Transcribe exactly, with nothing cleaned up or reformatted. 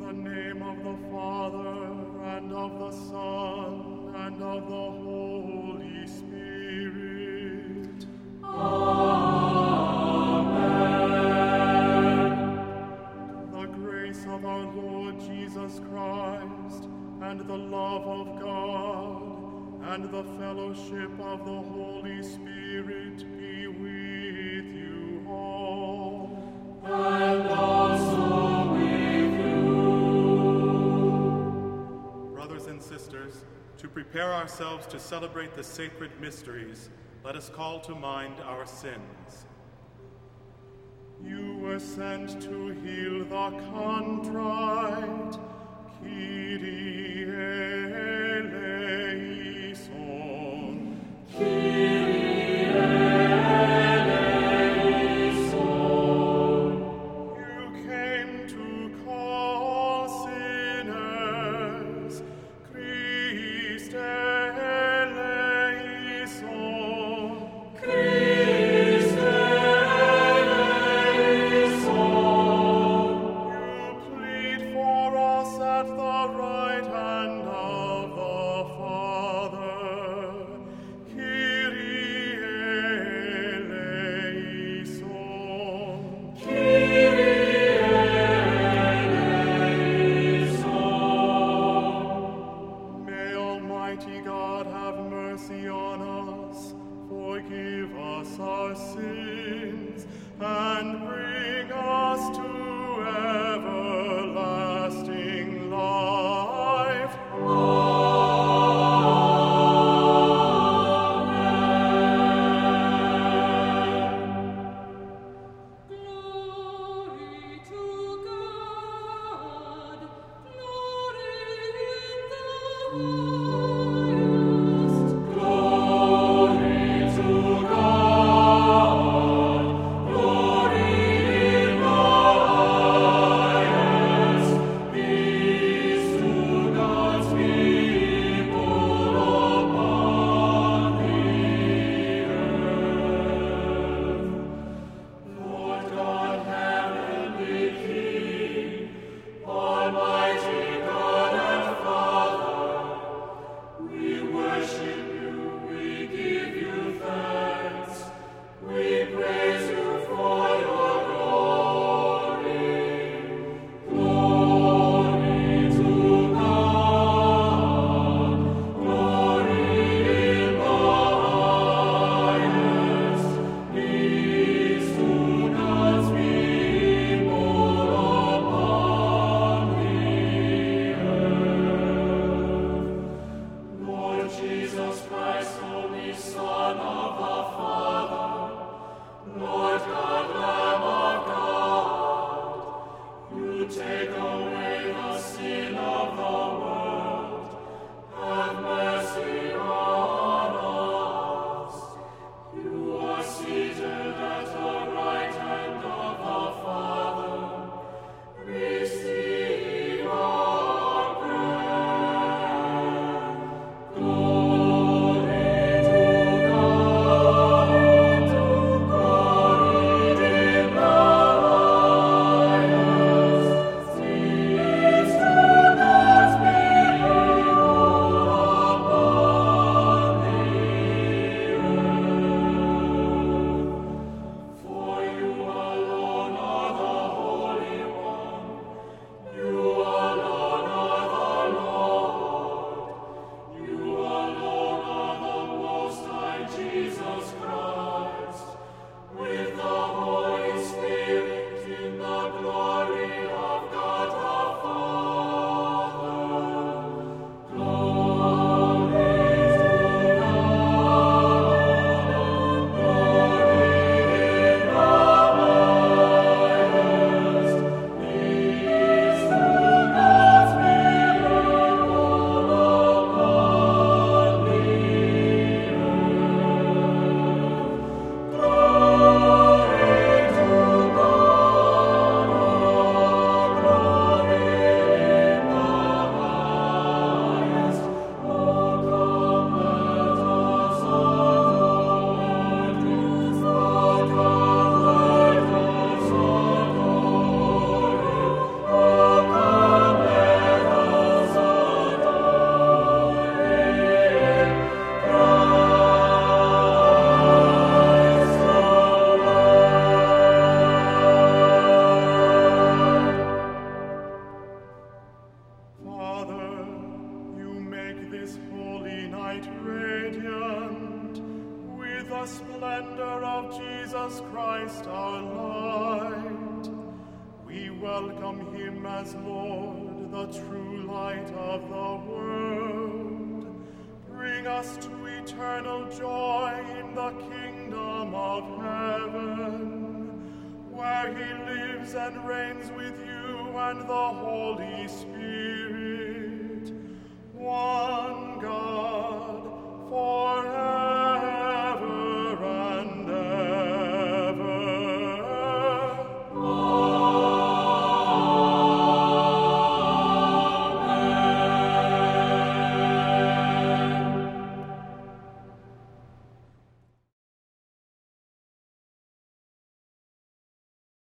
the name of the Father, and of the Son, and of the Holy Spirit. Amen. The grace of our Lord Jesus Christ, and the love of God, and the fellowship of the Holy Spirit be with you all. And also with you. Brothers and sisters, to prepare ourselves to celebrate the sacred mysteries, let us call to mind our sins. You were sent to heal the contrite. Kyrie eleison. Kyrie eleison. You came to call sinners. Christ eleison. Christ eleison. You plead for us at the right hand of the Father. Kyrie eleison. Kyrie eleison. May Almighty God have mercy on us, forgive us our sins, and bring us to everlasting life. Glory to God, glory in the highest. Glory to God, glory in the highest. Peace to God's people upon the earth. Lord God, heavenly King, Almighty God and Father, we worship you, we give you thanks, we praise you for your glory. Glory to God, glory in the highest. Peace to God's people upon the earth. Lord Jesus Christ, only Son of the Father, Lord God, Lamb of God, you take away the sin of the world. Have mercy on us. You are seated at the right hand of the Father. Receive our prayer. Glory to God, to glory in the highest. welcome him as Lord, the true light of the world. Bring us to eternal joy in the kingdom of heaven, where he lives and reigns with you and the Holy Spirit,